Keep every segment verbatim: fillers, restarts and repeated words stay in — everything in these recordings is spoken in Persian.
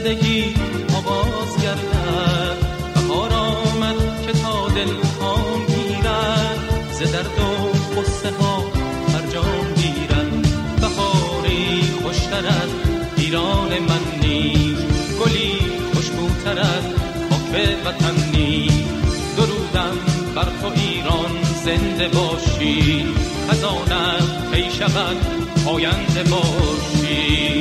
زندگی آغاز گردد. بهار آمد که تا دل کام گیرد، ز درد و غصه ها فرجام گیرد. بهاری خوشتر از ایران من نیست، گلی خوشبوتر از خاک وطن نیست. درودم بر تو ایران زنده باشی، خزانت کی شود پاینده باشی.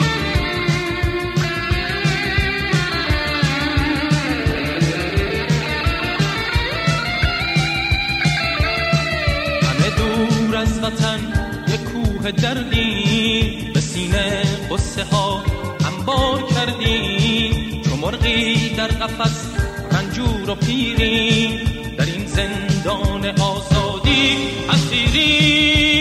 همه دور از وطن یک کوه دردی، به سینه غصه ها انبار کردی. چو مرغی در قفس رنجور و پیری، در این زندان آزادی اسیری.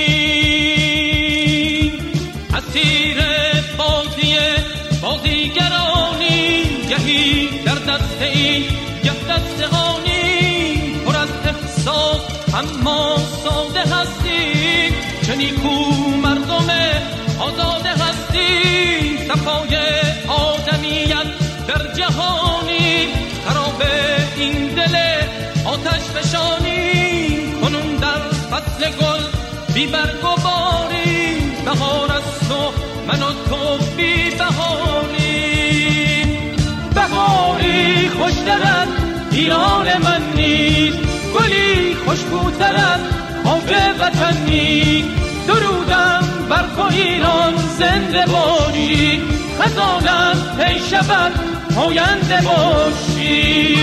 اسیر بازی بازیگرانی، گهی در دست این گه دست آنی. پر از احساس اما ساده هستی، چه نیکو مردم آزاده هستی. صفای آدمیت در جهانی، خراب این دل آتش فشانی. کنون در فصل گل بی برگ و باری، بهار از تو من و تو بی بهاری. بهاری خوشتر از ایران من نیست، گلی خوشبوتر از خاک وطن نیست. درودم بر تو ایران زنده باشی، خزانت پی شود پاینده باشی.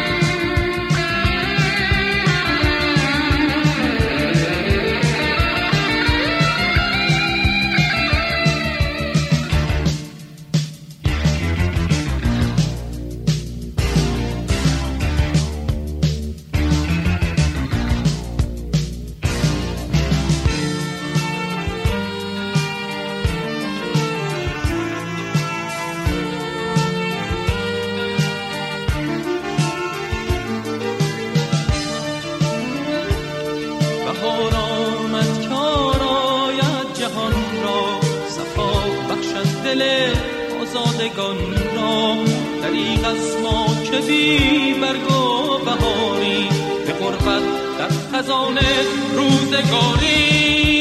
بهار آمد که آراید جهان را، صفا بخشد دل آزادگان را. دریغ از ما که بی برگ و بهاری، به غربت در خزان روزگاری.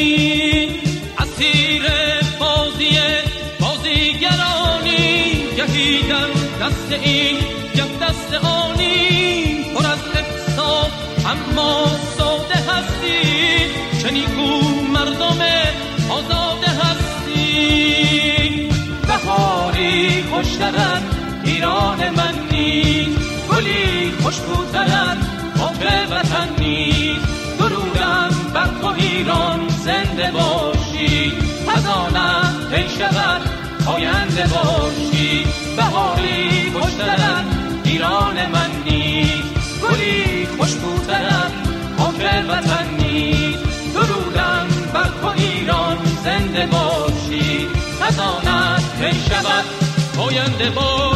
اسیر بازی بازیگرانی، گهی در دست این گه دست آنی. پر از احساس اما ساده هستی، چه نیکو مردم آزاده هستی. بهاری خوشتر از ایران من نیست، گلی خوشبوتر از خاک وطن نیست. درودم بر تو ایران زنده باشی، خزانت پی شود پاینده باشی. بهاری خوشتر از ایران من نیست، گلی خوشبوتر از خاک وطن نیست. درودم بر تو ایران زنده باشی، خزانت پی شود پاینده باشی.